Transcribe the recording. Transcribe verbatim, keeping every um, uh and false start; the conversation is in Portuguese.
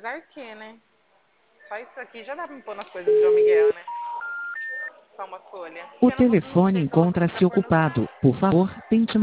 Apesar que, né? Só isso aqui já dá pra me pôr nas coisas do João Miguel, né? Só uma folha. O Pena que eu não telefone sei colocar pra encontra-se pôr nos... ocupado. Por favor, tente